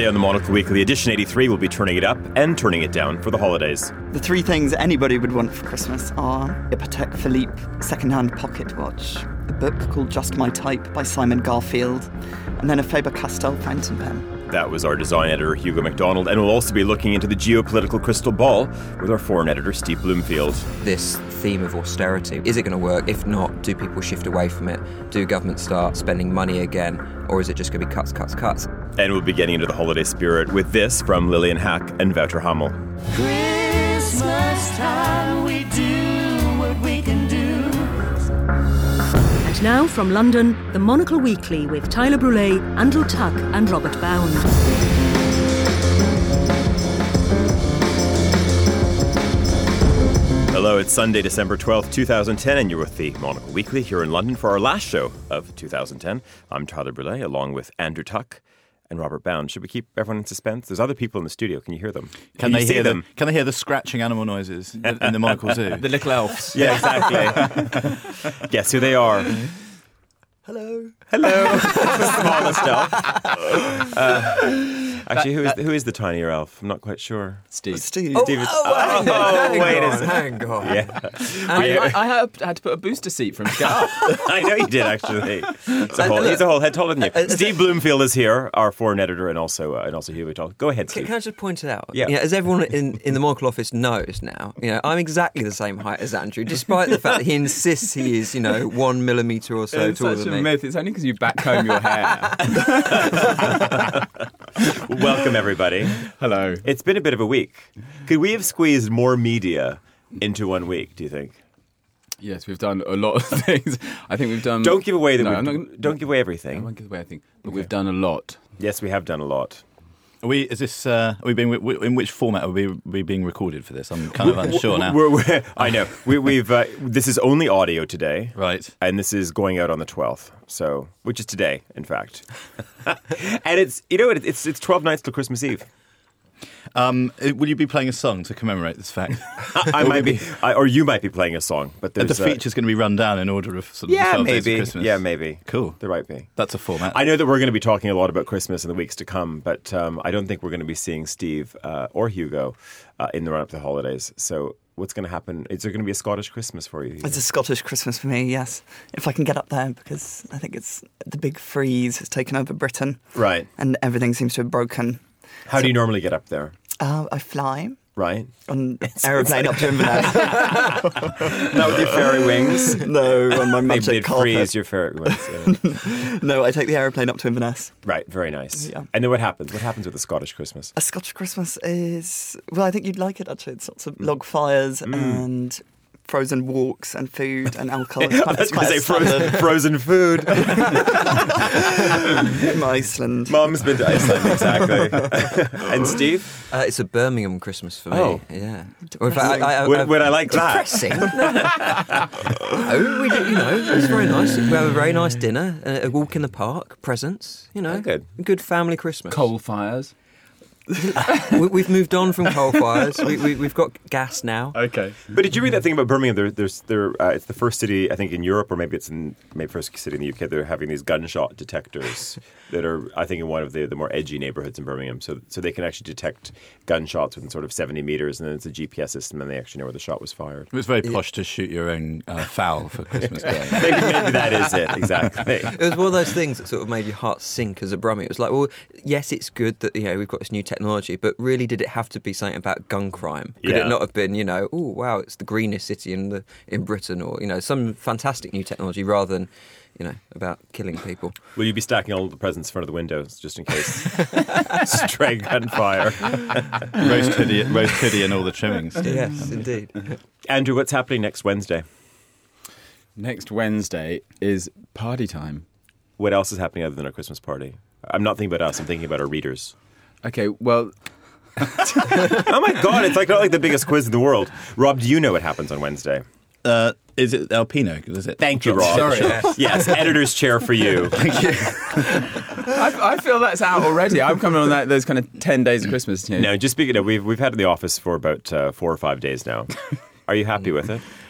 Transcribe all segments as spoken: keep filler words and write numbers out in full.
Today on the Monocle Weekly, edition eighty-three, we'll be turning it up and turning it down for the holidays. The three things anybody would want for Christmas are a Patek Philippe second-hand pocket watch, a book called Just My Type by Simon Garfield, and then a Faber-Castell fountain pen. That was our design editor, Hugo MacDonald, and we'll also be looking into the geopolitical crystal ball with our foreign editor, Steve Bloomfield. This theme of austerity, is it going to work? If not, do people shift away from it? Do governments start spending money again? Or is it just going to be cuts, cuts, cuts? And we'll be getting into the holiday spirit with this from Lillian Hack and Wouter Hamel. Christmas time, we do what we can do. And now from London, the Monocle Weekly with Tyler Brûlé, Andrew Tuck and Robert Bound. Hello, it's Sunday, December twelfth, twenty ten, and you're with the Monocle Weekly here in London for our last show of two thousand ten. I'm Tyler Brûlé, along with Andrew Tuck and Robert Bound. Should we keep everyone in suspense? There's other people in the studio. Can you hear them? Can, can they hear them? The, can they hear the scratching animal noises in the Monocle Zoo? The little elves. Yeah, exactly. Guess who they are? Hello. Hello. Smallest elf. Uh, actually, who is who is the tinier elf? I'm not quite sure. Steve. Steve. Oh, Steve is, oh, hang oh, on, hang wait on, a second. hang on. Yeah. I, I, I had, had to put a booster seat from Scar. I know you did, actually. He's a whole, he's a whole head taller than you. Steve Bloomfield is here, our foreign editor, and also uh, and also Hugo Talk. Go ahead, Steve. Can, can I just point it out? Yeah. You know, as everyone in, in the Monocle office knows now, you know, I'm exactly the same height as Andrew, despite the fact that he insists he is, you know, one millimetre or so It's taller such than a me. myth. It's only because you back comb your hair. Welcome, everybody. Hello. It's been a bit of a week. Could we have squeezed more media into one week, do you think? Yes, we've done a lot of things. I think we've done... Don't give away the. No, we've- I'm not gonna- don't give away I everything. won't give away anything. But we've done a lot. Yes, we have done a lot. Are we? Is this? Uh, are we being? In which format are we, we being recorded for this? I'm kind of unsure now. We're, we're, I know. We, we've. Uh, this is only audio today, Right. and this is going out on the twelfth. So, which is today, in fact. And it's you know what? It's it's twelve nights till Christmas Eve. Um, will you be playing a song to commemorate this fact? I might be, I, or you might be playing a song, but And there's the feature's going to be run down in order of sort of yeah, the twelve days of maybe, Christmas. yeah, maybe. Cool. There might be. That's a format. I know that we're going to be talking a lot about Christmas in the weeks to come, but um, I don't think we're going to be seeing Steve uh, or Hugo uh, in the run-up to the holidays. So what's going to happen? Is there going to be a Scottish Christmas for you? Hugo? It's a Scottish Christmas for me, yes. If I can get up there, because I think it's the big freeze has taken over Britain. Right. And everything seems to have broken. How do you normally get up there? Uh, I fly Right. on aeroplane up to Inverness. Not with your fairy wings. No, on my Maybe magic they'd carpet. freeze your fairy wings. Yeah. No, I take the aeroplane up to Inverness. Right. Very nice. Yeah. And then what happens? What happens with the Scottish Christmas? A Scottish Christmas is, well, I think you'd like it actually. It's lots of log fires and frozen walks and food and alcohol. It's I quite, was it's going quite to a say frozen, standard frozen food. in Iceland. Mom's been to Iceland, exactly. And Steve? Uh, it's a Birmingham Christmas for me. Oh. Yeah. Or in fact, I, I, I, Would, would I like that? Depressing. No, we do, you know, it's very nice. We have a very nice dinner, a, a walk in the park, presents, you know. Oh, good. A good family Christmas. Coal fires. we, we've moved on from coal fires. We, we, we've got gas now. Okay. But did you read that thing about Birmingham? There, there's, there, uh, it's the first city, I think, in Europe, or maybe it's in maybe first city in the U K. They're having these gunshot detectors that are, I think, in one of the, the more edgy neighborhoods in Birmingham. So, so they can actually detect gunshots within sort of seventy meters, and then it's a G P S system, and they actually know where the shot was fired. It was very posh to shoot your own uh, fowl for Christmas Day. maybe, maybe that is it, exactly. It was one of those things that sort of made your heart sink as a Brummie. It was like, well, yes, it's good that, you know, we've got this new technology, but really, did it have to be something about gun crime? Could Yeah. it not have been, you know, oh wow, it's the greenest city in the in Britain, or you know, some fantastic new technology rather than, you know, about killing people? Will you be stacking all the presents in front of the windows just in case? Stray gunfire. roast hoodie, roast hoodie, and all the trimmings. Yes, indeed. Andrew, what's happening next Wednesday? Next Wednesday is party time. What else is happening other than our Christmas party? I'm not thinking about us. I'm thinking about our readers. Okay, well... Oh my God! It's like not like the biggest quiz in the world. Rob, do you know what happens on Wednesday? Uh, is it Alpino? Is it? Thank you, Rob. Sorry. Yes, editor's chair for you. Thank you. I, I feel that's out already. I'm coming on that those kind of ten days of Christmas. You know. No, just speaking of, we've we've had it in the office for about uh, four or five days now. Are you happy with it?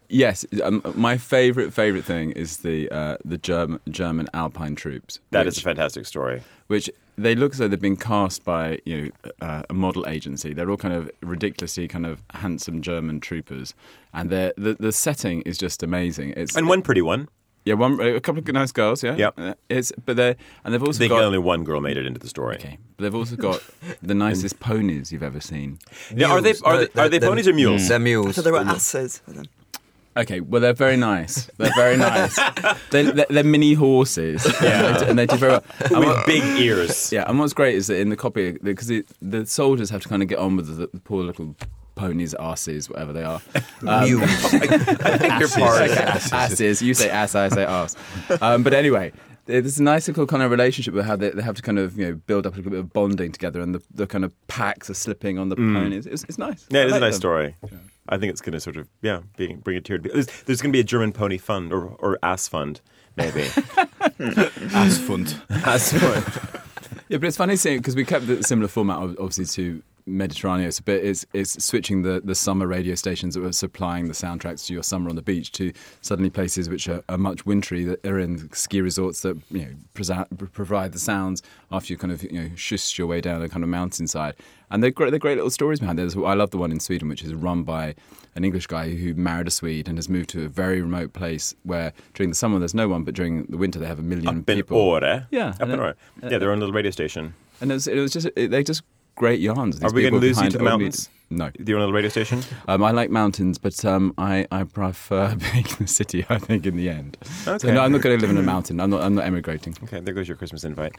Yes, um, my favourite favourite thing is the uh, the German German Alpine troops. That which, is a fantastic story. Which they look as though they've been cast by you know uh, a model agency. They're all kind of ridiculously kind of handsome German troopers, and the the setting is just amazing. It's And one pretty one. yeah, one a couple of nice girls. Yeah, Yep. Uh, It's but they and they've I also think got only one girl made it into the story. okay, but they've also got the nicest ponies you've ever seen. Now, are they Mules. are No, they, are they they're- ponies or mules? They're mules. So there were asses. Okay, well they're very nice. They're very nice. they're, they're, they're mini horses. Yeah. and they do very well. And With what- big ears. Yeah, and what's great is that in the copy, because the, the soldiers have to kind of get on with the, the poor little ponies, asses, whatever they are. Um, Mules. I think you're part of okay, it. asses. You say ass, I say ass. Um, but anyway, there's a nice little kind of relationship with how they, they have to kind of you know build up a little bit of bonding together, and the, the kind of packs are slipping on the ponies. It's, it's nice. Yeah, it I is like a nice them. story. I think it's going to sort of, yeah, being, bring a tear to... There's, there's going to be a German pony fund, or, or ass fund, maybe. Ass fund. Ass fund. Yeah, but it's funny seeing because we kept the similar format, ob- obviously, to Mediterraneous, but it's, it's switching the, the summer radio stations that were supplying the soundtracks to your summer on the beach to suddenly places which are, are much wintry, that are in ski resorts that you know presa- provide the sounds after you kind of you know shush your way down a kind of mountainside. And they're great, they're great little stories behind it. I love the one in Sweden, which is run by an English guy who married a Swede and has moved to a very remote place where during the summer there's no one, but during the winter they have a million Up in people. Åre. Yeah, Up and in it- Åre. Yeah, they're on a little radio station. And it was, it was just it, they're just great yarns. These Are we people gonna lose you behind to the old mountains? meets- No. They're on a radio station? Um, I like mountains, but um, I, I prefer being in the city, I think, in the end. Okay. So no, I'm not going to live in a mountain. I'm not, I'm not emigrating. Okay, there goes your Christmas invite.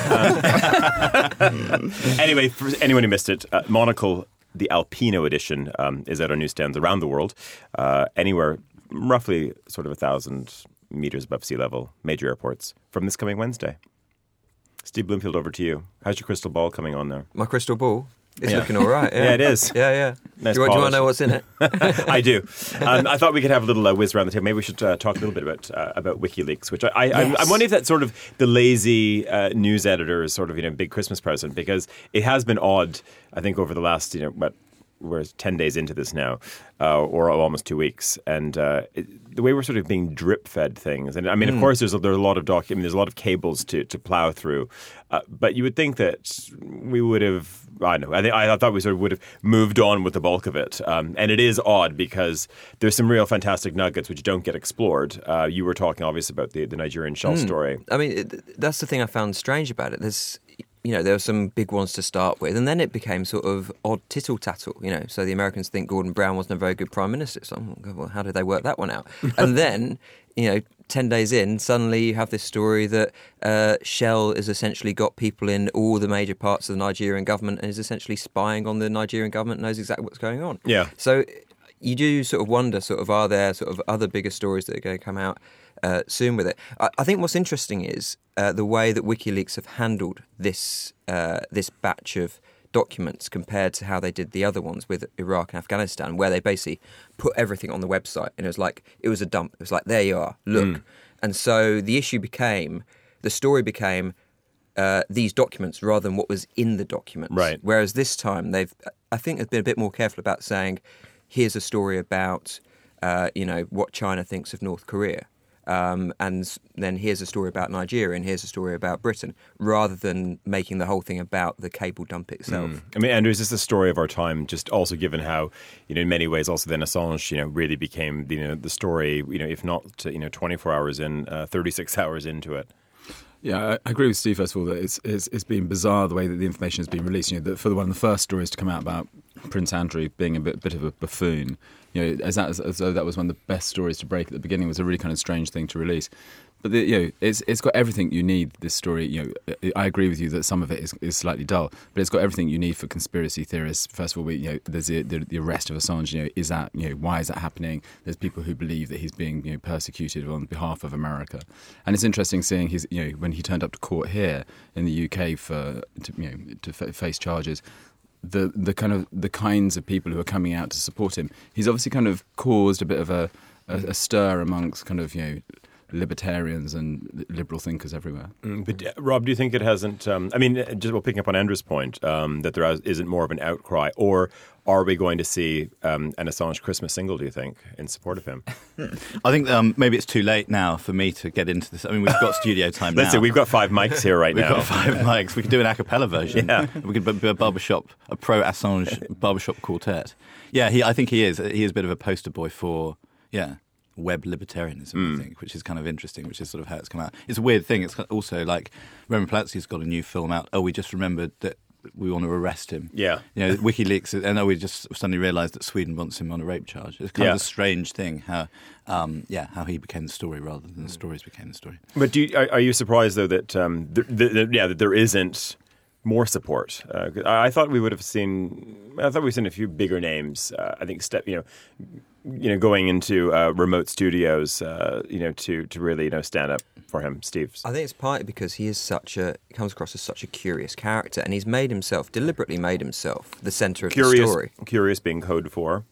Um, anyway, for anyone who missed it, uh, Monocle, the Alpino edition, um, is out on newsstands around the world, uh, anywhere roughly sort of a thousand meters above sea level, major airports, from this coming Wednesday. Steve Bloomfield, over to you. How's your crystal ball coming on there? My crystal ball. It's Yeah. looking all right. Yeah. Yeah, it is. Yeah, yeah. Nice do, you, want- do you want polish. to know what's in it? I do. Um, I thought we could have a little uh, whiz around the table. Maybe we should uh, talk a little bit about uh, about WikiLeaks, which I, I, I'm, I'm wondering if that's sort of the lazy uh, news editor is sort of you know big Christmas present, because it has been odd. I think over the last you know what we're ten days into this now, uh, or almost two weeks, and uh, it, the way we're sort of being drip fed things. And I mean, of course, there's a, there are a lot of doc. I mean, there's a lot of cables to to plow through, uh, but you would think that we would have. I don't know. I think I thought we sort of would have moved on with the bulk of it, um, and it is odd because there's some real fantastic nuggets which don't get explored. Uh, you were talking, obviously, about the, the Nigerian shell story. I mean, it, that's the thing I found strange about it. There's, you know, there were some big ones to start with, and then it became sort of odd tittle tattle. You know, so the Americans think Gordon Brown wasn't a very good prime minister. So, well, how did they work that one out? And then, you know, ten days in, suddenly you have this story that uh, Shell has essentially got people in all the major parts of the Nigerian government and is essentially spying on the Nigerian government and knows exactly what's going on. Yeah. So you do sort of wonder, sort of, are there sort of other bigger stories that are going to come out uh, soon with it? I, I think what's interesting is uh, the way that WikiLeaks have handled this uh, this batch of documents compared to how they did the other ones with Iraq and Afghanistan, where they basically put everything on the website and it was like, it was a dump. It was like, there you are, look. Mm. And so the issue became, the story became uh, these documents rather than what was in the documents. Right. Whereas this time they've, I think they've been a bit more careful about saying, here's a story about, uh, you know, what China thinks of North Korea. Um, and then here's a story about Nigeria and here's a story about Britain, rather than making the whole thing about the cable dump itself. Mm. I mean, Andrew, is this the story of our time? Just also given how, you know, in many ways, also then Assange, you know, really became, you know, the story, you know, if not, you know, twenty-four hours in, uh, thirty-six hours into it. Yeah, I agree with Steve, first of all, that it's, it's, it's been bizarre the way that the information has been released. You know, that for the, one of the first stories to come out about Prince Andrew being a bit, bit of a buffoon, you know, as, that, as, as though that was one of the best stories to break at the beginning, was a really kind of strange thing to release. But the, you know, it's it's got everything you need. This story, you know, I agree with you that some of it is, is slightly dull, but it's got everything you need for conspiracy theorists. First of all, we, you know, there's the, the, the arrest of Assange. You know, is that you know why is that happening? There's people who believe that he's being you know persecuted on behalf of America, and it's interesting seeing his you know when he turned up to court here in the U K for to, you know to f- face charges. The the kind of the kinds of people who are coming out to support him. He's obviously kind of caused a bit of a, a, a stir amongst kind of you know. libertarians and liberal thinkers everywhere. Mm, but uh, Rob, do you think it hasn't? Um, I mean, uh, just well, picking up on Andrew's point, um, that there isn't more of an outcry, or are we going to see um, an Assange Christmas single? Do you think in support of him? I think um, maybe it's too late now for me to get into this. I mean, we've got studio time now. Let's see, we've got five mics here right We've now. got five mics. We could do an a cappella version. Yeah. We could do a barbershop, a pro Assange barbershop quartet. Yeah, he. I think he is. He is a bit of a poster boy for yeah web libertarianism. Mm. I think, which is kind of interesting. Which is sort of how it's come out. It's a weird thing. It's also like Roman Polanski's got a new film out. Oh, we just remembered that we want to arrest him. Yeah. You know, WikiLeaks, and oh, we just suddenly realised that Sweden wants him on a rape charge. It's kind yeah. of a strange thing how, um, yeah, how he became the story rather than the stories became the story. But do you, are, are you surprised though that um, the, the, the, yeah that there isn't more support? Uh, I, I thought we would have seen. I thought we've seen a few bigger names. Uh, I think step you know. You know, going into uh, remote studios, uh, you know, to, to really, you know, stand up for him, Steve. I think it's partly because he is such a he comes across as such a curious character, and he's made himself deliberately made himself the centre of curious, the story. Curious being code for.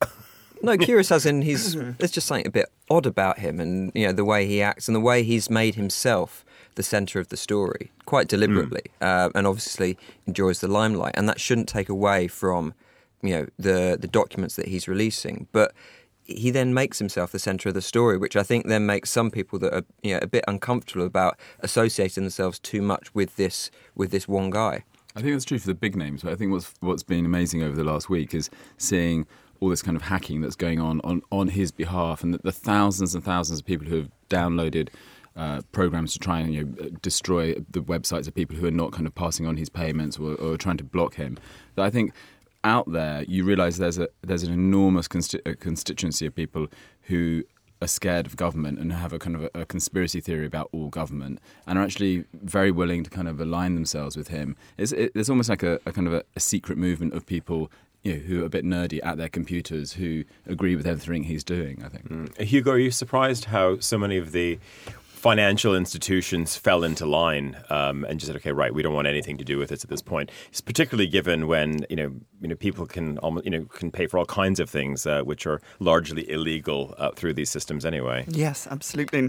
No, curious as in he's there's just something a bit odd about him, and you know the way he acts and the way he's made himself the centre of the story quite deliberately, mm. uh, and obviously enjoys the limelight, and that shouldn't take away from. You know the the documents that he's releasing, but he then makes himself the centre of the story, which I think then makes some people that are you know a bit uncomfortable about associating themselves too much with this with this one guy. I think that's true for the big names, but I think what's what's been amazing over the last week is seeing all this kind of hacking that's going on on, on his behalf, and the, the thousands and thousands of people who have downloaded uh, programs to try and you know, destroy the websites of people who are not kind of passing on his payments or, or trying to block him. That I think. Out there, you realise there's a there's an enormous consti- constituency of people who are scared of government and have a kind of a, a conspiracy theory about all government and are actually very willing to kind of align themselves with him. It's, it, it's almost like a, a kind of a, a secret movement of people you know, who are a bit nerdy at their computers who agree with everything he's doing, I think. Mm. Hugo, are you surprised how so many of the financial institutions fell into line um, and just said, "Okay, right, we don't want anything to do with this at this point." It's particularly given when you know, you know, people can almost, you know, can pay for all kinds of things uh, which are largely illegal uh, through these systems anyway. Yes, absolutely.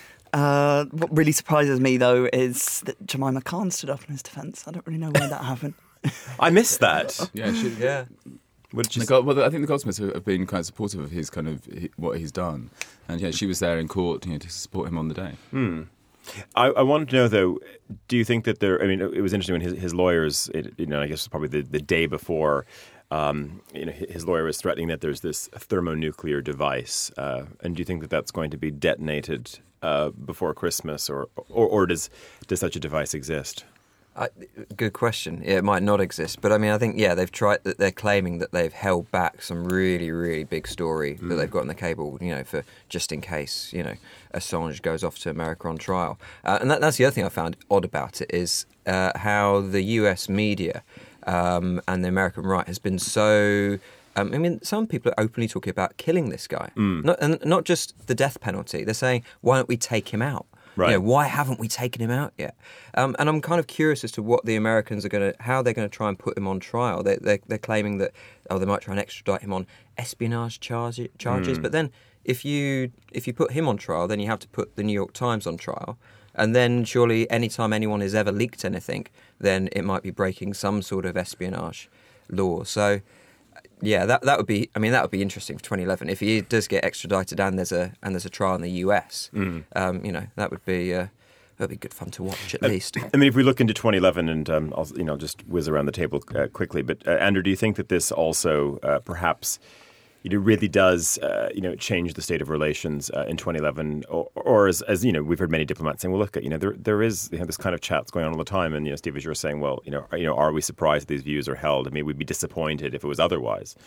Uh, what really surprises me though is that Jemima Khan stood up in his defence. I don't really know why that happened. I missed that. Yeah, she, Yeah. What the God, well, I think the Goldsmiths have been quite supportive of his kind of he, what he's done, and yeah, she was there in court, you know, to support him on the day. Hmm. I, I wanted to know though, do you think that there? I mean, it was interesting when his, his lawyers, it, you know, I guess probably the, the day before, um, you know, his lawyer was threatening that there's this thermonuclear device, uh, and do you think that that's going to be detonated uh, before Christmas, or, or or does does such a device exist? I, good question. Yeah, it might not exist, but I mean, I think yeah, they've tried. That they're claiming that they've held back some really, really big story mm. that they've got on the cable, you know, for just in case, you know, Assange goes off to America on trial. Uh, and that, that's the other thing I found odd about it is uh, how the U S media um, and the American right has been so. Um, I mean, some people are openly talking about killing this guy, mm. not, and not just the death penalty. They're saying, "Why don't we take him out?" Right. You know, why haven't we taken him out yet? Um, and I'm kind of curious as to what the Americans are going to, how they're going to try and put him on trial. They, they're, they're claiming that oh, they might try and extradite him on espionage charge, charges. Mm. But then, if you if you put him on trial, then you have to put the New York Times on trial. And then, surely, anytime anyone has ever leaked anything, then it might be breaking some sort of espionage law. So. Yeah, that that would be. I mean, that would be interesting for twenty eleven if he does get extradited and there's a and there's a trial in the U S. Mm. Um, you know, that would be uh, that'd be good fun to watch at uh, least. I mean, if we look into twenty eleven, and um, I'll you know just whiz around the table uh, quickly. But uh, Andrew, do you think that this also uh, perhaps you know really does uh, you know change the state of relations uh, in twenty eleven, or, or as, as you know we've heard many diplomats saying, well, look, you know there there is you know, this kind of chat's going on all the time, and you know Steve, as you were saying, well, you know are, you know are we surprised that these views are held? I mean, we'd be disappointed if it was otherwise.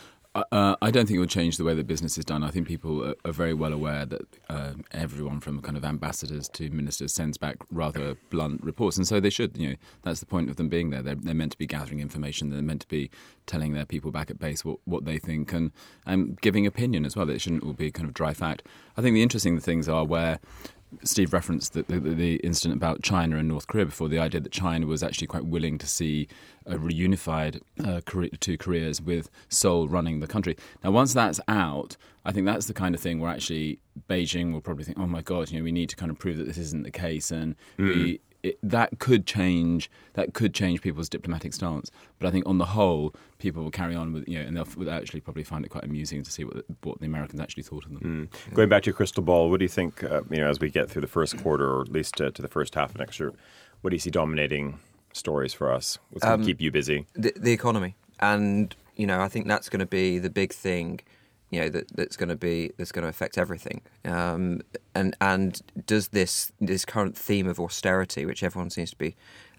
Uh, I don't think it will change the way that business is done. I think people are, are very well aware that uh, everyone from kind of ambassadors to ministers sends back rather blunt reports, and so they should. You know, that's the point of them being there. They're, they're meant to be gathering information. They're meant to be telling their people back at base what, what they think and, and giving opinion as well. It shouldn't all be kind of dry fact. I think the interesting things are where Steve referenced the, the, the incident about China and North Korea before, the idea that China was actually quite willing to see a reunified uh, Korea, two Koreas with Seoul running the country. Now, once that's out, I think that's the kind of thing where actually Beijing will probably think, oh my God, you know, we need to kind of prove that this isn't the case, and mm. we, it, that could change that could change people's diplomatic stance. But I think on the whole, people will carry on with, you know, and they'll, they'll actually probably find it quite amusing to see what the, what the Americans actually thought of them. Mm. Yeah. Going back to your crystal ball, what do you think, uh, you know, as we get through the first quarter, or at least uh, to the first half of next year, what do you see dominating stories for us? What's going to um, keep you busy? The, the economy. And, you know, I think that's going to be the big thing, you know, that, that's going to be, that's going to affect everything. Um, and and does this this current theme of austerity, which everyone seems to be,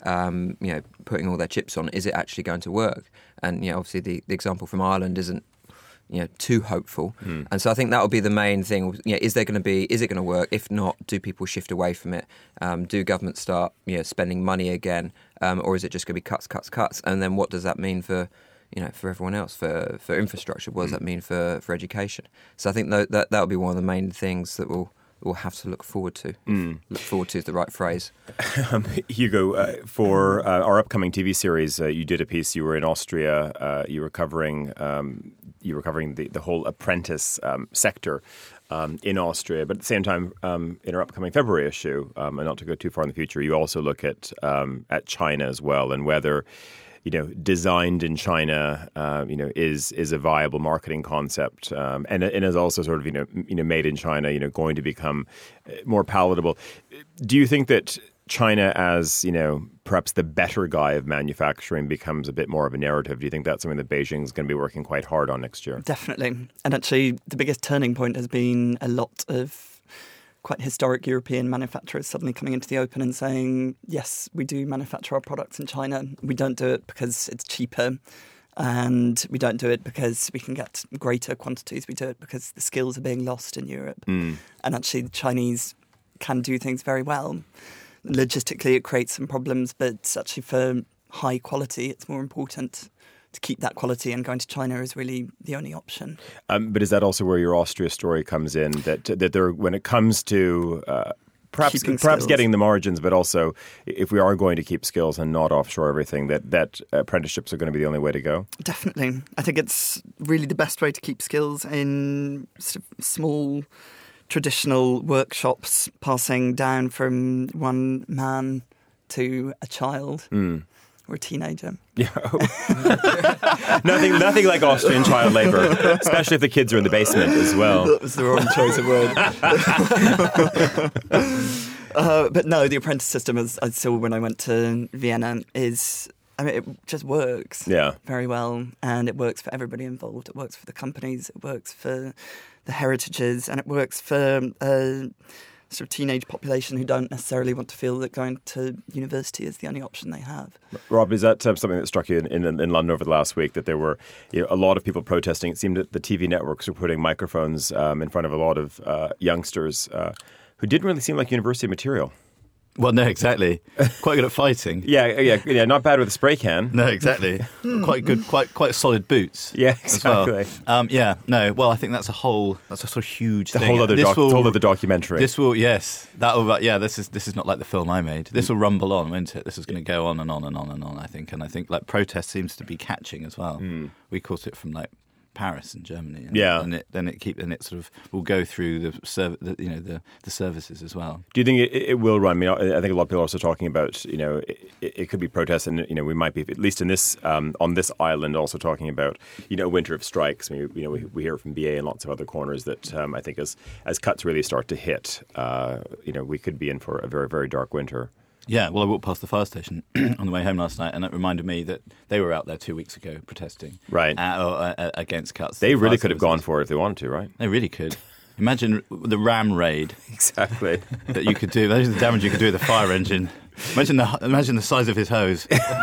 um, you know, putting all their chips on, is it actually going to work? And, you know, obviously the, the example from Ireland isn't, you know, too hopeful. Mm. And so I think that will be the main thing. You know, is there going to be, is it going to work? If not, do people shift away from it? Um, do governments start, you know, spending money again? Um, or is it just going to be cuts, cuts, cuts? And then what does that mean for, you know, for everyone else, for, for infrastructure? What does that mean for, for education? So I think that, that that'll be one of the main things that we'll, we'll have to look forward to. Mm. Look forward to is the right phrase. um, Hugo, uh, for uh, our upcoming T V series, uh, you did a piece. You were in Austria. Uh, you were covering um, you were covering the, the whole apprentice um, sector um, in Austria. But at the same time, um, in our upcoming February issue, um, and not to go too far in the future, you also look at um, at China as well, and whether, you know, designed in China, uh, you know, is is a viable marketing concept, um, and and is also sort of, you know, you know, made in China, you know, going to become more palatable. Do you think that China, as, you know, perhaps the better guy of manufacturing, becomes a bit more of a narrative? Do you think that's something that Beijing's going to be working quite hard on next year? Definitely, and actually, the biggest turning point has been a lot of quite historic European manufacturers suddenly coming into the open and saying, yes, we do manufacture our products in China. We don't do it because it's cheaper, and we don't do it because we can get greater quantities. We do it because the skills are being lost in Europe. Mm. And actually, the Chinese can do things very well. Logistically, it creates some problems, but actually for high quality, it's more important to keep that quality, and going to China is really the only option. Um, but is that also where your Austria story comes in? That that there, when it comes to uh, perhaps Keeping perhaps skills. getting the margins, but also if we are going to keep skills and not offshore everything, that that apprenticeships are going to be the only way to go? Definitely, I think it's really the best way to keep skills in sort of small, traditional workshops, passing down from one man to a child. Mm. Or a teenager. Yeah. nothing nothing like Austrian child labour, especially if the kids are in the basement as well. That was the wrong choice of word. uh, but no, the apprentice system, as I saw when I went to Vienna, is, I mean, it just works yeah. very well. And it works for everybody involved. It works for the companies, it works for the heritages, and it works for a sort of teenage population who don't necessarily want to feel that going to university is the only option they have. Rob, is that uh, something that struck you in, in, in London over the last week, that there were, you know, a lot of people protesting? It seemed that the T V networks were putting microphones um, in front of a lot of uh, youngsters uh, who didn't really seem like university material. Well, no, exactly. Quite good at fighting. yeah, yeah, yeah. Not bad with a spray can. No, exactly. Quite good, quite quite solid boots. Yeah, exactly. Well. Um, yeah, no. Well, I think that's a whole that's a sort of huge the thing. whole other this doc, will, whole other documentary. This will, yes, that will. Yeah, this is this is not like the film I made. This will rumble on, won't it? This is going to go on and on and on and on. I think, and I think like protest seems to be catching as well. Mm. We caught it from like Paris and Germany, and, yeah, and it, then it keep and it sort of will go through the, serv- the you know the, the services as well. Do you think it, it will run? I mean, I think a lot of people are also talking about, you know, it, it could be protests, and you know, we might be, at least in this um, on this island, also talking about, you know, winter of strikes. I mean, you know, we, we hear from B A and lots of other corners that um, I think as as cuts really start to hit, uh, you know, we could be in for a very very dark winter. Yeah, well, I walked past the fire station on the way home last night, and it reminded me that they were out there two weeks ago protesting, right, uh, uh, against cuts. They the really could have gone for it if they wanted to, right? They really could. Imagine the ram raid. Exactly. That you could do. Imagine the damage you could do with a fire engine. Imagine the imagine the size of his hose.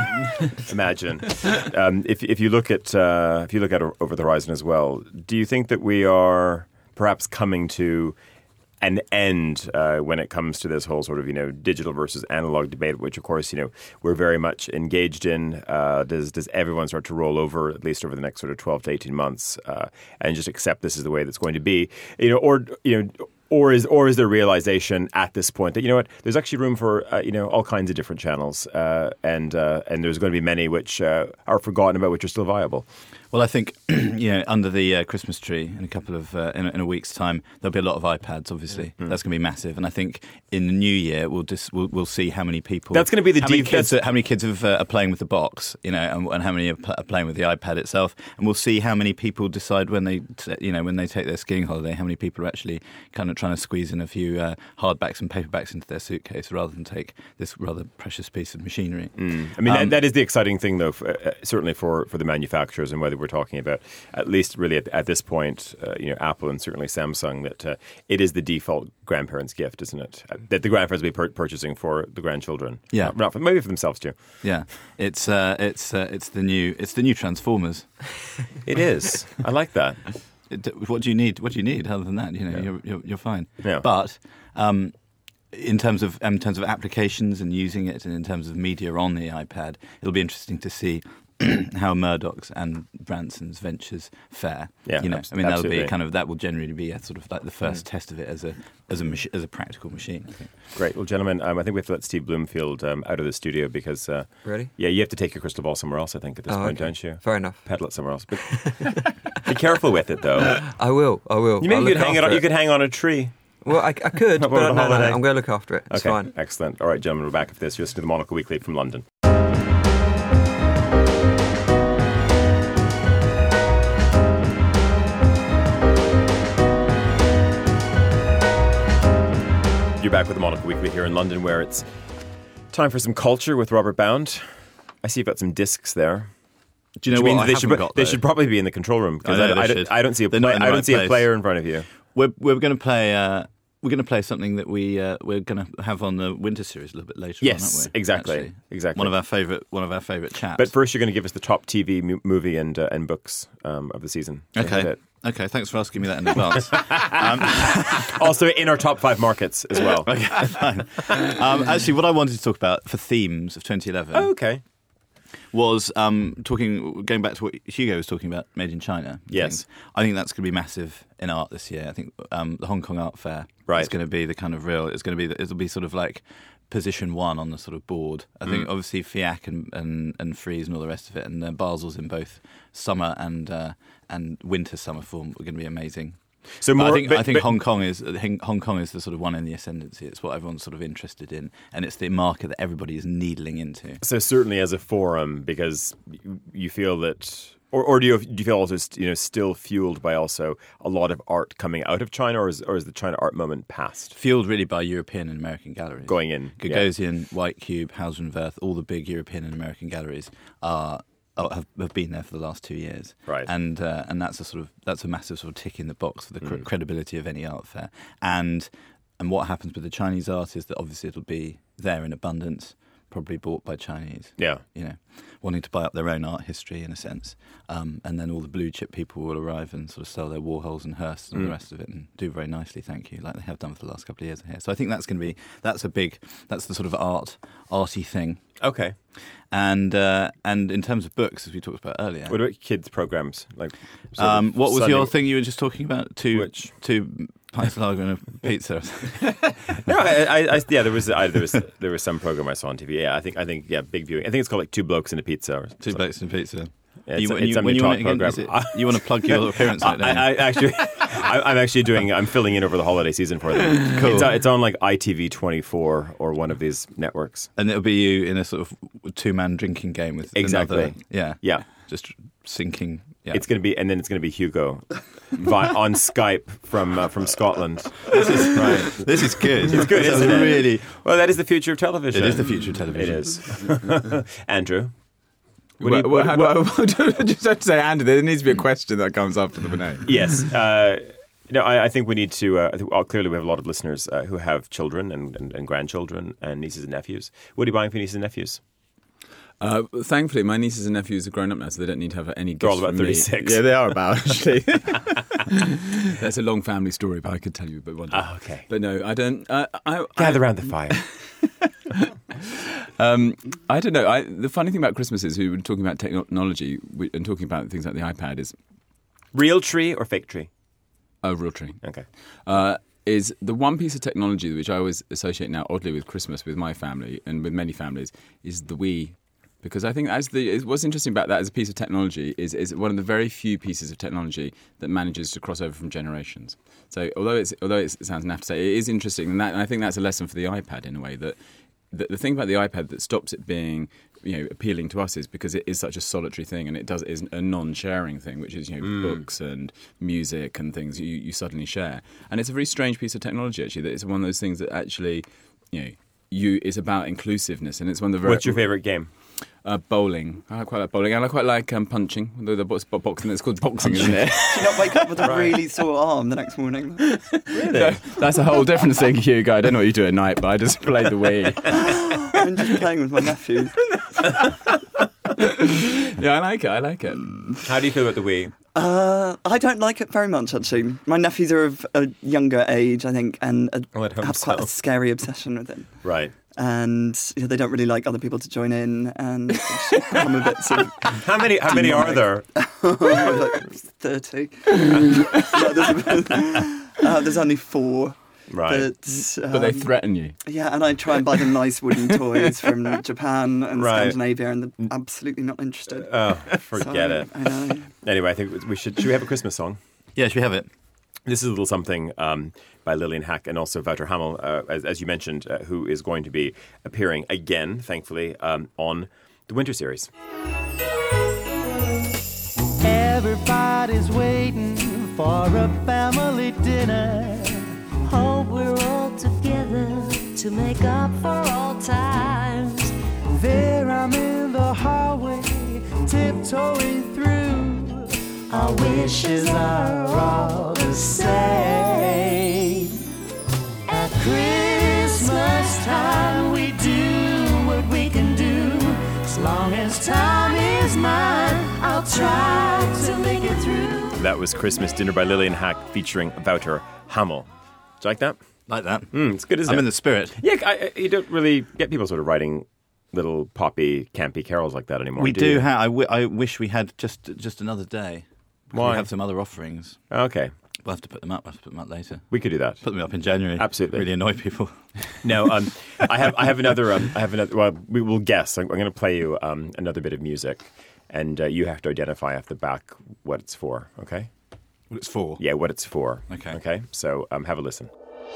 Imagine. Um, if if you look at uh, if you look at over the horizon as well, do you think that we are perhaps coming to an end uh, when it comes to this whole sort of, you know, digital versus analog debate, which, of course, you know, we're very much engaged in? Uh, does does everyone start to roll over, at least over the next sort of twelve to eighteen months, uh, and just accept this is the way that's going to be? You know, or, you know, Or is or is there realization at this point that, you know what, there's actually room for uh, you know all kinds of different channels, uh, and uh, and there's going to be many which uh, are forgotten about, which are still viable. Well, I think you know, under the uh, Christmas tree in a couple of uh, in, a, in a week's time, there'll be a lot of iPads. Obviously, mm. that's going to be massive. And I think in the new year, we'll just we'll, we'll see how many people. That's going to be the how many deep, kids. Are, how many kids have, uh, are playing with the box, you know, and, and how many are, pl- are playing with the iPad itself. And we'll see how many people decide when they, t- you know, when they take their skiing holiday, how many people are actually kind of trying to squeeze in a few uh, hardbacks and paperbacks into their suitcase rather than take this rather precious piece of machinery. Mm. I mean, um, that, that is the exciting thing, though, for, uh, certainly for, for the manufacturers, and whether we're talking about, at least really at, at this point, uh, you know, Apple and certainly Samsung, that uh, it is the default grandparents' gift, isn't it? Uh, that the grandparents will be pur- purchasing for the grandchildren. Yeah, not, not for, maybe for themselves too. Yeah, it's uh, it's uh, it's the new it's the new Transformers. It is. I like that. It, what do you need? What do you need other than that? You know, Yeah. you're, you're you're fine. Yeah. But um, in terms of in terms of applications and using it, and in terms of media on the iPad, it'll be interesting to see how Murdoch's and Branson's ventures fare. Yeah, you know, abs- I mean, that'll absolutely. be kind of that will generally be a sort of like the first mm. test of it as a as a machi- as a practical machine. I think. Great. Well, gentlemen, um, I think we have to let Steve Bloomfield um, out of the studio because uh, Really? Yeah, you have to take your crystal ball somewhere else. I think at this Oh, point, okay. don't you? Fair enough. Peddle it somewhere else. But be careful with it, though. I will. I will. You maybe I'll could look hang it. after On, you could hang on a tree. Well, I, I could, How about but a no, no, no, holiday? I'm going to look after it. It's Okay, fine. excellent. All right, gentlemen, we're back after this. You're listening to the Monocle Weekly from London. You're back with the Monocle Weekly here in London, where it's time for some culture with Robert Bound. I see you've got some discs there. Do you know Which what? means I they haven't should, got they those. should probably be in the control room because I I, know they I, don't- should. I don't see a They're play, not in the I don't right see a place. player in front of you. We're we're going to play. Uh, we're going to play something that we uh, we're going to have on the winter series a little bit later. Yes, on, aren't we? exactly, Actually. exactly. One of our favorite one of our favorite chaps. But first, you're going to give us the top T V mu- movie and uh, and books um, of the season. So okay, that's it. okay. Thanks for asking me that in advance. Also in our top five markets as well. Okay, fine. Um, actually, what I wanted to talk about for themes of twenty eleven Oh, okay. was um, talking, going back to what Hugo was talking about, made in China. and Yes. things. I think that's going to be massive in art this year. I think um, the Hong Kong Art Fair Right. is going to be the kind of real. It's going to be. The, it'll be sort of like position one on the sort of board. I think obviously F I A C and and, and Frieze and all the rest of it, and uh, Basel's in both summer and uh, and winter summer form are going to be amazing. So But more. I think but- I think but- Hong Kong is I think Hong Kong is the sort of one in the ascendancy. It's what everyone's sort of interested in, and it's the market that everybody is needling into. So certainly as a forum, because you- you feel that, or, or do you do you feel also you know still fueled by also a lot of art coming out of China, or is or is the China art moment past? Fueled really by European and American galleries. Going in, yeah. Gagosian, White Cube, Hauser and Wirth, all the big European and American galleries are. Oh, have, have been there for the last two years, Right. And uh, and that's a sort of that's a massive sort of tick in the box for the cre- credibility of any art fair. And and what happens with the Chinese art is that obviously it'll be there in abundance, probably bought by Chinese. Yeah. You know, wanting to buy up their own art history in a sense, um, and then all the blue chip people will arrive and sort of sell their Warhols and Hearsts and Mm. the rest of it, and do very nicely, thank you, like they have done for the last couple of years here. So I think that's going to be that's a big that's the sort of art arty thing. Okay. And uh, and in terms of books, as we talked about earlier, What about kids programs? Like, sort um, of what was Sunday- your thing you were just talking about? Two, Which? two pints of lager and a pizza. No, I, I, I, yeah, there was I, there was there was some program I saw on T V. Yeah, I think I think yeah, big viewing. I think it's called like Two Blokes and a Pizza. Or Two something. blokes and pizza. Yeah, it's, You- a- when it's you- some when you talk want it again, program. is it- you want to plug your appearance on it, don't you? I, I actually, I, I'm actually doing. I'm filling in over the holiday season for them. Cool. It's, on- it's on like I T V twenty-four or one of these networks. And it'll be you in a sort of two-man drinking game with Exactly. another, yeah, Yeah. just sinking. Yeah. It's going to be, and then it's going to be Hugo vi- on Skype from uh, from Scotland. This is right. This is good. It's good, This isn't it? Really, Well, that is the future of television. it is the future of television. It is. Andrew, what do you- Well, what- well, what- well, just have to say, Andy, there needs to be a question that comes after the name. yes. Uh, no, I, I think we need to. Uh, I think, well, clearly, we have a lot of listeners uh, who have children and, and, and grandchildren and nieces and nephews. What are you buying for nieces and nephews? Uh, thankfully, my nieces and nephews are grown up now, so they don't need to have any gifts They're all about from me. thirty-six. Yeah, they are about, actually. That's a long family story, but I could tell you but one day. Ah, okay. But no, I don't. Uh, I, Gather I, around the fire. Um, I don't know. I, the funny thing about Christmas is we were talking about technology we- and talking about things like the iPad is Real tree or fake tree? a real tree. Okay. Uh, is the one piece of technology which I always associate now oddly with Christmas with my family and with many families is the Wii. Because I think as the what's interesting about that as a piece of technology is is one of the very few pieces of technology that manages to cross over from generations. So although it's although it's, it sounds naff to say, it is interesting, and, that, and I think that's a lesson for the iPad in a way that the, the thing about the iPad that stops it being you know appealing to us is because it is such a solitary thing, and it does is a non-sharing thing, which is you know mm. books and music and things you you suddenly share, and it's a very strange piece of technology actually. That it's one of those things that actually you know you it's about inclusiveness, and it's one of the very. What's your favorite game? Uh, bowling. I quite like bowling, and I quite like um, punching. Although the bo- boxing, it's called boxing, isn't it? Do you not wake up with a really sore arm the next morning? Really? No, that's a whole different thing, Hugo. I don't know what you do at night, but I just play the Wii. I'm just playing with my nephews. Yeah, I like it. I like it. How do you feel about the Wii? Uh, I don't like it very much, actually. My nephews are of a younger age, I think, and a, Oh, I'd hope have quite so. a scary obsession with it. Right. And you know, they don't really like other people to join in, and it's become a bit sort of How many? How many are there? like thirty. no, there's, uh, there's only four. Right. But, um, But they threaten you. Yeah, and I try and buy them nice wooden toys from Japan and Right. Scandinavia, and they're absolutely not interested. Oh, forget So, it. I know. Anyway, I think we should. Should we have a Christmas song? Yeah, should we have it? This is a little something um, by Lillian Hack and also Wouter Hamel, uh, as, as you mentioned, uh, who is going to be appearing again, thankfully, um, on the Winter Series. Everybody's waiting for a family dinner. Hope we're all together to make up for all times. There I'm in the hallway, tiptoeing through. Our wishes are all the same. At Christmas time we do what we can do. As long as time is mine, I'll try to make it through. That was Christmas Dinner by Lillian Hack featuring Wouter Hamel. Do you like that? Like that. Mm, it's good, isn't I'm it? in the spirit. Yeah, I, I, you don't really get people sort of writing little poppy, campy carols like that anymore. We do. do you? have. I, w- I wish we had just just another day. Why? We have some other offerings. Okay, We'll have to put them up. We'll have to put them up later. we could do that. Put them up in January. Absolutely. Really annoy people. No, um, I have I have another um, I have another. Well, we will guess. I'm, I'm going to play you um, another bit of music, and uh, you have to identify off the back what it's for. Okay? What it's for. Yeah, what it's for. Okay. Okay. So um, have a listen.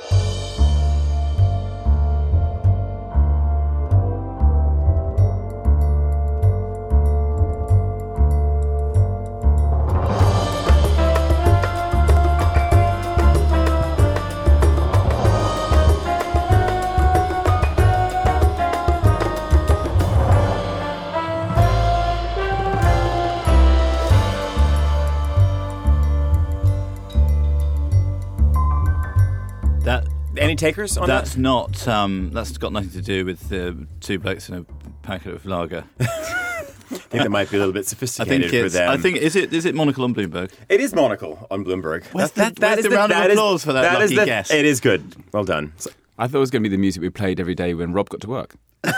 That Any takers on that's that? not. Um, that's got nothing to do with the two blokes in a packet of lager. I think that might be a little bit I sophisticated think it's. for them. I think is it is it Monocle on Bloomberg? it is Monocle on Bloomberg. Where's That- the- that where's is the round of that is- applause for that is lucky the- guess? It is good. Well done. So- I thought it was going to be the music we played every day when Rob got to work. Well,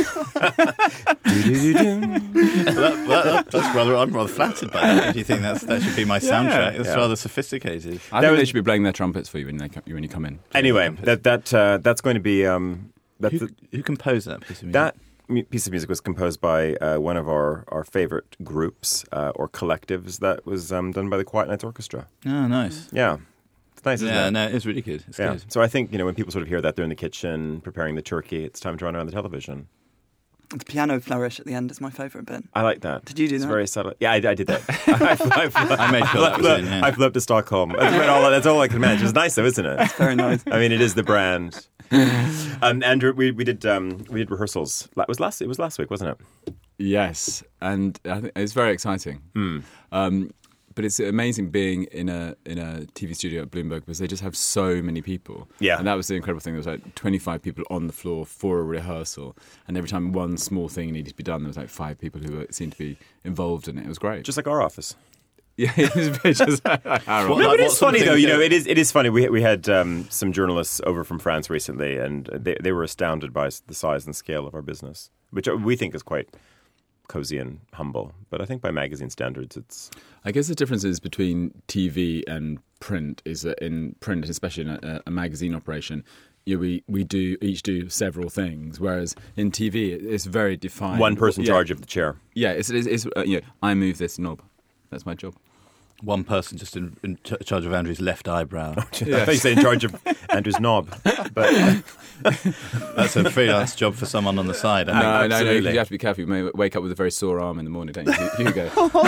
that, that, that's rather. I'm rather flattered by that. Do you think that's that should be my soundtrack? It's yeah. rather sophisticated. I That think was- they should be playing their trumpets for you when, they come, when you come in. Anyway, that that uh, that's going to be um, that's Who, the, who composed that piece of music? that mu- piece of music was composed by uh, one of our, our favorite groups uh, or collectives that was um, done by the Quiet Nights Orchestra. Oh, nice. Yeah, it's nice. Yeah, isn't it? no, it's really good. It's Yeah. good. So I think you know when people sort of hear that they're in the kitchen preparing the turkey, it's time to run around the television. The piano flourish at the end is my favourite bit. I like that. Did you do it's that? very subtle. Yeah, I, I did that. I, flew, I, flew, I made sure that was in, yeah. I flew up to Stockholm. That's, about all, that's all I can manage. It's nice though, isn't it? Very nice. I mean, it is the brand. Um, Andrew, we, we did um, we did rehearsals. It was last it was last week, wasn't it? Yes, and I think it's very exciting. Um, but it's amazing being in a in a T V studio at Bloomberg because they just have so many people. Yeah. And that was the incredible thing. There was like twenty-five people on the floor for a rehearsal, and every time one small thing needed to be done, there was like five people who were, seemed to be involved in it. It was great. Just like our office. yeah, it was just What- No, like, but what it's sort of funny though. things You know, do- it is it is funny. We we had um, some journalists over from France recently, and they they were astounded by the size and scale of our business, which we think is quite cozy and humble. But I think by magazine standards, it's I guess the difference is between T V and print is that in print, especially in a, a magazine operation, you know, we, we do each do several things, whereas in T V it's very defined. one person in yeah. charge of the chair. Yeah, it's, it's, it's uh, you know, I move this knob. That's my job. One person just in, in ch- charge of Andrew's left eyebrow. I thought you said in charge of Andrew's knob, but That's a freelance job for someone on the side. I No, think. no, no, absolutely. you have to be careful. You may wake up with a very sore arm in the morning, don't you, Hugo?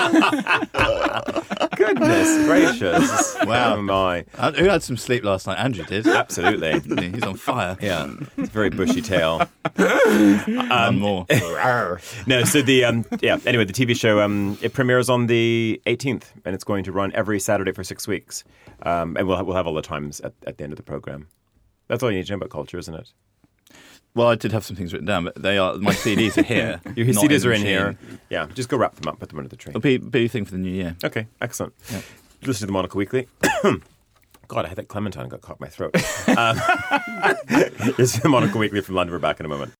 goodness gracious! Wow. Oh my, Uh, Who had some sleep last night? Andrew did. absolutely. Didn't he? He's on fire. Yeah, it's a very bushy tail. One more. No, so the um, yeah. Anyway, the T V show um, it premieres on the eighteenth, and it's going to run every Saturday for six weeks. Um, and we'll have, we'll have all the times at, at the end of the program. That's all you need to know about culture, isn't it? Well, I did have some things written down, but they are my C Ds are here. Your not C Ds the are in machine. here. Yeah, just go wrap them up, put them under the tree. It'll be be a thing for the new year. Okay, excellent. Yeah. Listen to the Monocle Weekly. God, I had that clementine got caught in my throat. Um, it's the Monocle Weekly from London. We're back in a moment.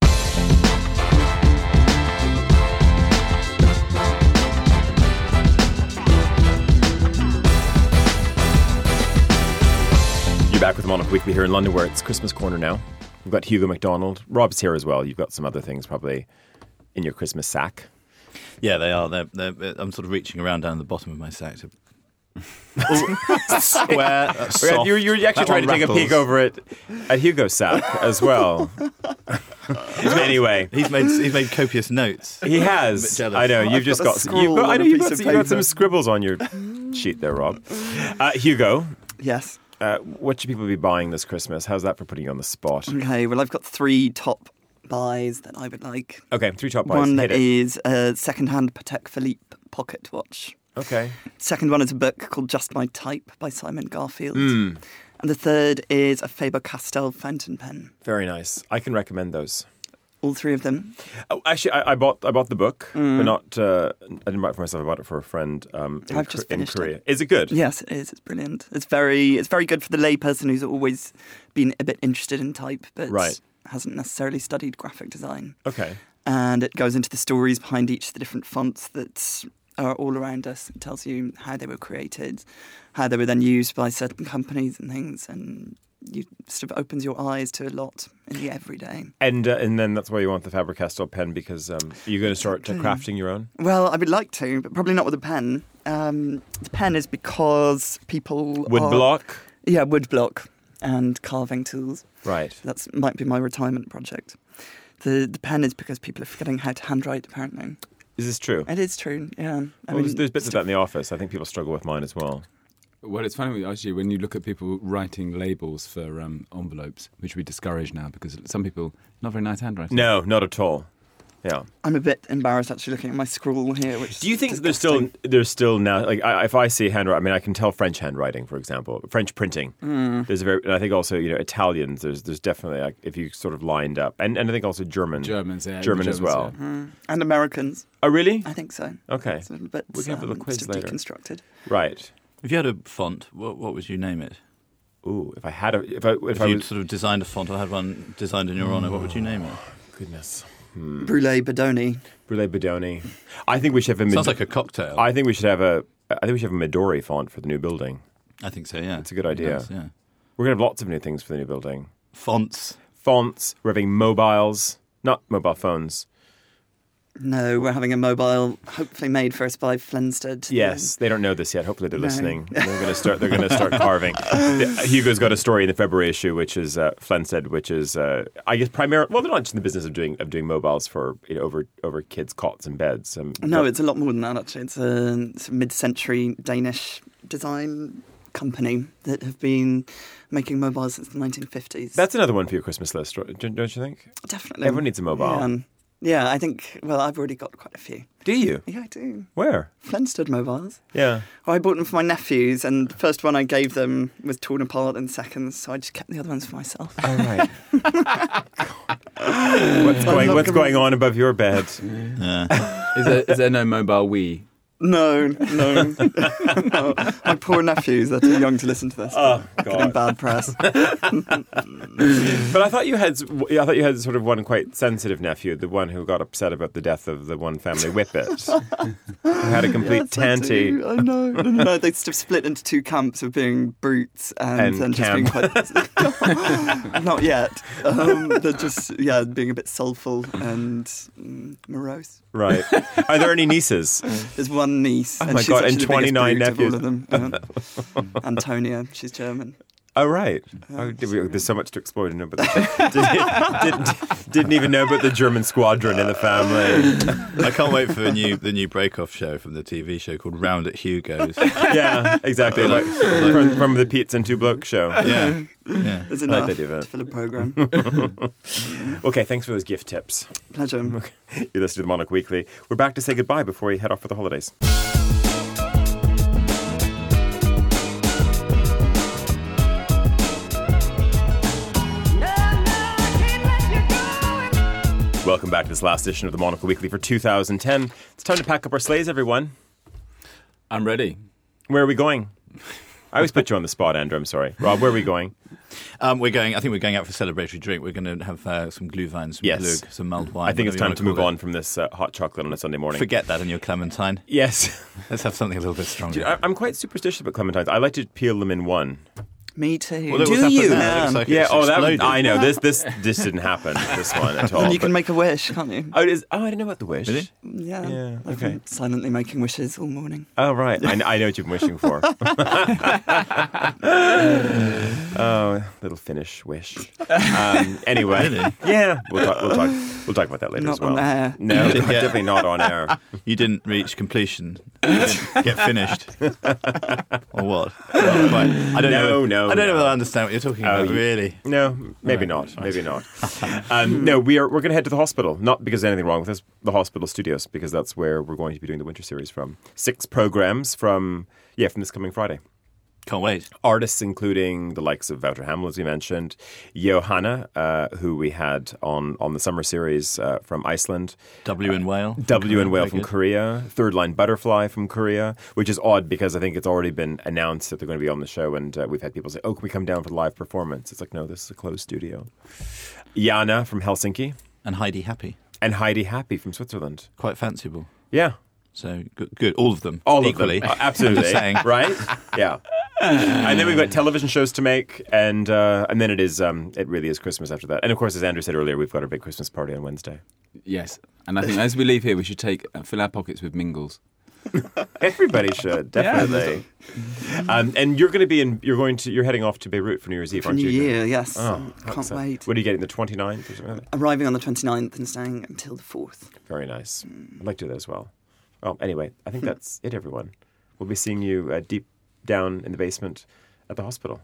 You're back with the Monocle Weekly here in London, where it's Christmas corner now. We've got Hugo MacDonald. Rob's here as well. You've got some other things probably in your Christmas sack. Yeah, they are. They're, they're, I'm sort of reaching around down the bottom of my sack to square. Uh, soft. You're, you're actually That trying to one take a peek rattles. over at, at Hugo's sack as well. Anyway, He's made he's made copious notes. he I'm a has. bit jealous. I know. I've You've just got a got. scroll You've got I on know a you've piece got, of some, you got some paper. scribbles on your sheet there, Rob. Uh, Hugo, Yes. uh, what should people be buying this Christmas? How's that for putting you on the spot? Okay, well, I've got three top buys that I would like. Okay, three top buys. One Hit it. is a second-hand Patek Philippe pocket watch. Okay. Second one is a book called Just My Type by Simon Garfield. Mm, And the third is a Faber-Castell fountain pen. very nice. I can recommend those. All three of them. Oh, actually, I, I bought I bought the book, Mm. but not. Uh, I didn't buy it for myself. I bought it for a friend. Um, in, I've just Kor- in finished it. Korea. Is it good? Yes, it is. It's brilliant. It's very, it's very good for the layperson who's always been a bit interested in type, but Right. hasn't necessarily studied graphic design. Okay. And it goes into the stories behind each of the different fonts that are all around us. It tells you how they were created, how they were then used by certain companies and things, and you sort of opens your eyes to a lot in the everyday. And uh, and then that's why you want the Faber-Castell pen, because um, you're going to start uh, crafting your own. Well, I would like to, but probably not with a pen. Um, the pen is because people Wood are, block. yeah, wood block and carving tools. Right. That might be my retirement project. The the pen is because people are forgetting how to handwrite. Apparently, Is this true? it is true. Yeah, I Well, there's, there's bits of that in the office. I think people struggle with mine as well. Well, it's funny actually when you look at people writing labels for um, envelopes, which we discourage now because some people not very nice handwriting. No, not at all. Yeah. I'm a bit embarrassed actually looking at my scroll here. Which Do you think is there's still disgusting. there's still now like I, if I see handwriting, I mean I can tell French handwriting, for example, French printing. Mm. There's a very, and I think also you know Italians. There's there's definitely like if you sort of lined up, and, and I think also German. Germans, yeah, German the as Germans, well. yeah. Mm. And Americans? Oh really? I think so. Okay. It's a little bit. We can have a little um, quiz sort of later. Deconstructed. Right. If you had a font, what what would you name it? Ooh, if I had a if I if, If, I you was sort of designed a font or had one designed in your honour, what would you name it? goodness. Hmm. Brulee Bedoni. Brulee Bedoni. I think we should have a. Sounds Mid- like a cocktail. I think we should have a. I think we should have a Midori font for the new building. I think so. Yeah, It's a good idea. Yes, yeah. We're gonna have lots of new things for the new building. Fonts. Fonts. We're having mobiles, not mobile phones. No, we're having a mobile, hopefully made for us by Flensted. Yes, they don't know this yet. Hopefully, they're No. listening. They're going to start. They're going to start carving. The- Hugo's got a story in the February issue, which is uh, Flensted, which is uh, I guess primarily. Well, they're not just in the business of doing of doing mobiles for you know, over over kids' cots and beds. Um, No, but- it's a lot more than that, actually. It's a, it's a mid-century Danish design company that have been making mobiles since the nineteen fifties. that's another one for your Christmas list, don't don't you think? Definitely. Everyone needs a mobile. Yeah, um, yeah, I think, well, I've already got quite a few. Do you? Yeah, I do. Where? Flensted mobiles. Yeah. Well, I bought them for my nephews, and the first one I gave them was torn apart in seconds, so I just kept the other ones for myself. All right. what's going not What's gonna- going on above your bed? Yeah. Is there, is there no mobile Wii? No, no. no. My poor nephews, they're too young to listen to this. Oh, Getting God. bad press. But I thought you had, I thought you had sort of one quite sensitive nephew, the one who got upset about the death of the one family whippet, who had a complete Yes, I tanty. do. I know. No, no, no. They sort of split into two camps of being brutes and, And then just camp. being quite. Not yet. Um, they're just, yeah, being a bit soulful and mm, morose. Right. Are there any nieces? There's one niece. Oh and my she's God, actually and the biggest twenty-nine brute nephews. Of all of them. Uh, Antonia, she's German. Oh, right. Oh, did we, there's so much to explore. Didn't, know about the, didn't, didn't, didn't even know about the German squadron in the family. I can't wait for the new the new break-off show from the T V show called Round at Hugo's. Yeah, exactly. Like, from, from the Pete's and Two Blokes show. Yeah, yeah. There's I like enough that event. to fill a programme. Okay, thanks for those gift tips. Pleasure. You listen to the Monarch Weekly. We're back to say goodbye before we head off for the holidays. Welcome back to this last edition of the Monocle Weekly for two thousand ten. It's time to pack up our sleighs, everyone. I'm ready. Where are we going? I always put you on the spot, Andrew. I'm sorry. Rob, where are we going? Um, we're going. I think we're going out for a celebratory drink. We're going to have uh, some Glühwein, some Yes. Glück, some mulled wine. I think it's whatever you time wanna to move call on it. from this uh, hot chocolate on a Sunday morning. Forget that in your Clementine. Yes. Let's have something a little bit stronger. I- I'm quite superstitious about clementines. I like to peel them in one. Me too. Well, look what's Do happened you? there. It Man. looks like Yeah, it's oh, that exploded. I know. This this this didn't happen, this one at all. Then you can but- make a wish, can't you? Oh, it is, oh, I didn't know about the wish. Really? Yeah. Yeah, I've okay. been silently making wishes all morning. Oh, right. I, I know what you've been wishing for. Oh, little Finnish wish. Um, anyway, yeah, we'll talk, we'll talk. We'll talk about that later Not as well. on air. No, didn't get- definitely not on air. You didn't reach completion. You didn't get finished. Or what? Not quite. I don't No, know. no, I don't no. know if I understand what you're talking Oh, about. you- Really? No, maybe not. Maybe not. Um, no, we are. We're going to head to the hospital. Not because there's anything wrong with us. The hospital studios, because that's where we're going to be doing the winter series from. Six programs from yeah from this coming Friday. Can't wait. Artists including the likes of Wouter Hamel, as we mentioned, Johanna, uh, who we had on, on the summer series uh, from Iceland, W in Whale. W in Whale Very from good. Korea, Third Line Butterfly from Korea, which is odd because I think it's already been announced that they're going to be on the show, and uh, we've had people say, "Oh, can we come down for the live performance?" It's like, no, this is a closed studio. Jana from Helsinki, And Heidi Happy. and Heidi Happy from Switzerland. Quite fanciable. Yeah, So good. good. All of them. all equally. of them, Uh, absolutely, I'm just saying. right? Yeah. And then we've got television shows to make, and uh, and then it is um, it really is Christmas after that. And of course, as Andrew said earlier, we've got our big Christmas party on Wednesday. Yes. And I think as we leave here, we should take uh, fill our pockets with mingles. Everybody should definitely. um, and you're going to be in. You're going to. You're heading off to Beirut for New Year's Eve, For aren't New you? Year, yes. Oh, Um, Can't excellent. wait. What are you getting? The twenty-ninth or something like that? Arriving on the twenty-ninth and staying until the fourth. Very nice. I'd like to do that as well. Well, anyway, I think that's it, everyone. We'll be seeing you uh, deep down in the basement at the hospital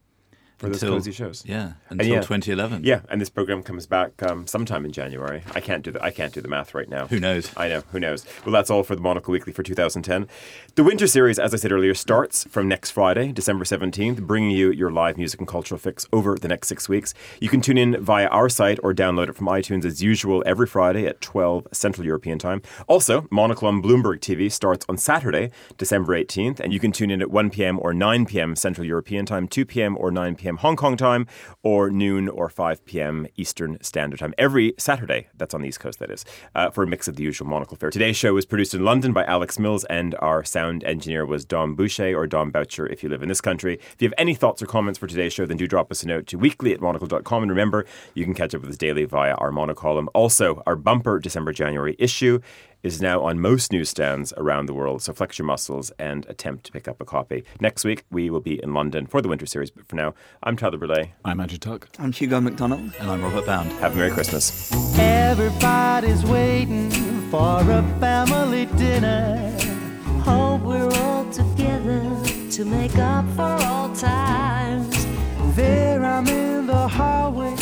for those Until- cozy shows. Yeah. Until yeah. twenty eleven. Yeah, and this program comes back um, sometime in January. I can't do the I can't do the math right now. Who knows? I know. Who knows? Well, that's all for the Monocle Weekly for two thousand ten. The winter series, as I said earlier, starts from next Friday, December seventeenth, bringing you your live music and cultural fix over the next six weeks. You can tune in via our site or download it from iTunes as usual every Friday at twelve Central European Time. Also, Monocle on Bloomberg T V starts on Saturday, December eighteenth, and you can tune in at one p.m. or nine p.m. Central European Time, two p.m. or nine p.m. Hong Kong time, or noon or five p.m. Eastern Standard Time every Saturday. That's on the East Coast, that is, uh, for a mix of the usual Monocle fare. Today's show was produced in London by Alex Mills, and our sound engineer was Dom Boucher, or Dom Boucher if you live in this country. If you have any thoughts or comments for today's show, then do drop us a note to weekly at monocle dot com. And remember, you can catch up with us daily via our monocolumn. Also, our bumper December-January issue is now on most newsstands around the world, so flex your muscles and attempt to pick up a copy. Next week, we will be in London for the winter series, but for now, I'm Tyler Brûlé. I'm Andrew Tuck. I'm Hugo McDonald. And I'm Robert Bound. Have a Merry Christmas. Everybody's waiting for a family dinner. Hope we're all together to make up for all times. There I'm in the hallway,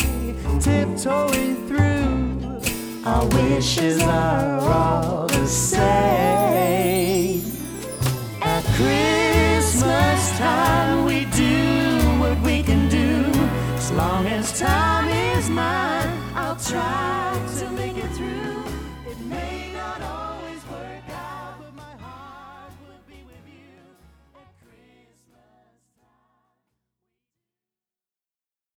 tiptoeing through. Our wishes are all the same. At Christmas time we do what we can do. As long as time is mine, I'll try.